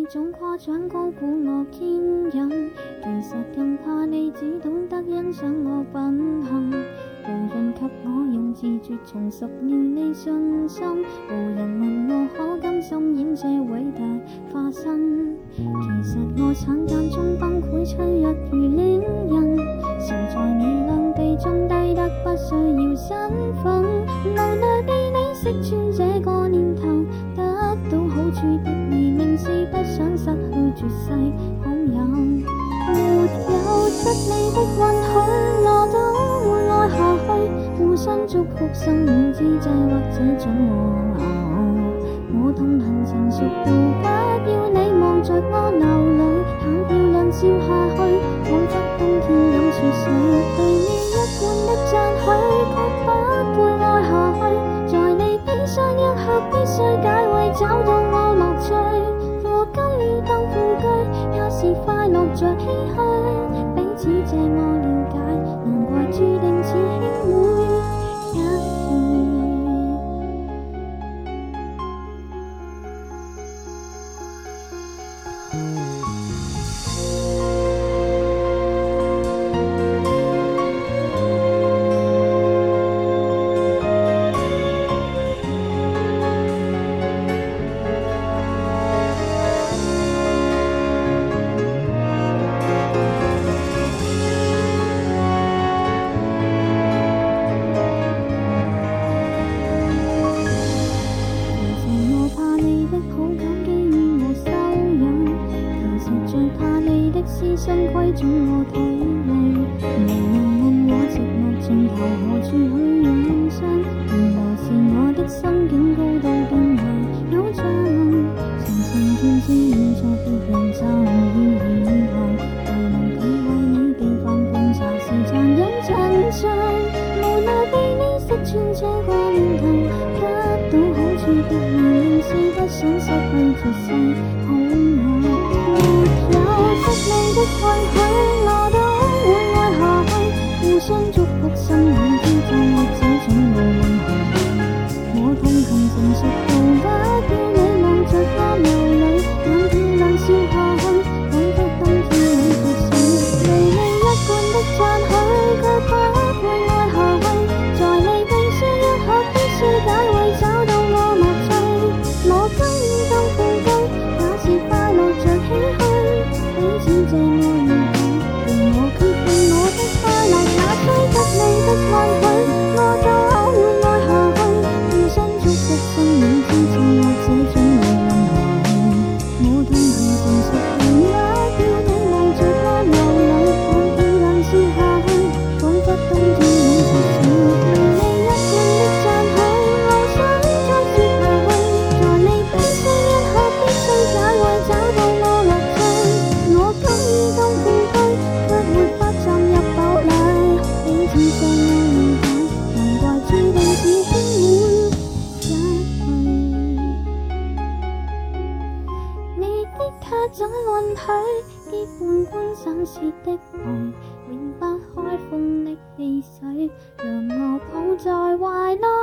種誇獎高估我堅忍，其實更怕你只懂得欣賞我品行。無人及我用自絕重拾了你信心，無人問我可甘心演這偉大化身。其實我慘間中崩潰脆弱如戀人，常在你兩地中低得不需要身份，無奈被你識穿這個念頭，得到好處的你明是不想失去絕世好友。沒有得你的允許，我都會愛下去，互相祝福生命之際或這種往後，我痛恨成熟到不要你望着我流淚，淡漂亮笑下去，彷彿冬天飲雪水，對你一貫的讚許，卻不會愛下去，在你悲傷一刻必須解圍，找到我樂趣，和跟你當副居，也是快樂着唏噓，彼此這麼了解，難怪注定此兄妹一對。私生規總我體會，無人問我寂寞盡頭何處去養傷，原來是我的心境高到變為有像層層轉至現在別人就要以後，為能體會你地飯奉茶是殘忍真相，無奈被你識穿這個念頭，得到好處的你仍是不想失去絕世好友。你的允許，我都會愛下去，互相祝福生命之際或這種無論何時，我痛恨成熟到不要你望着我流淚，淡漂亮笑下去，彷彿冬天裏絕水，離你一貫的讚許，卻不會愛下去，在你悲傷一刻必須解圍，找到我樂趣，我跟你當副居，也是快樂着唏噓。彼此這麼了解，令我決定我的快樂也須得你的允許，我都會愛下去，互相祝福生命之際或這種無論何時，我痛恨成熟到不要你望着我流淚，淡漂亮笑下去，彷彿冬天裏絕水，離你一貫的讚許，我想再說下去，在你悲傷一刻必須解圍，找到我樂趣。我跟你當副居，卻沒法站入堡壘，彼此相愛了解，難怪注定是兄妹一對。你的他怎允許結伴觀賞雪的梅，永不開封的汽水，讓我抱在懷內。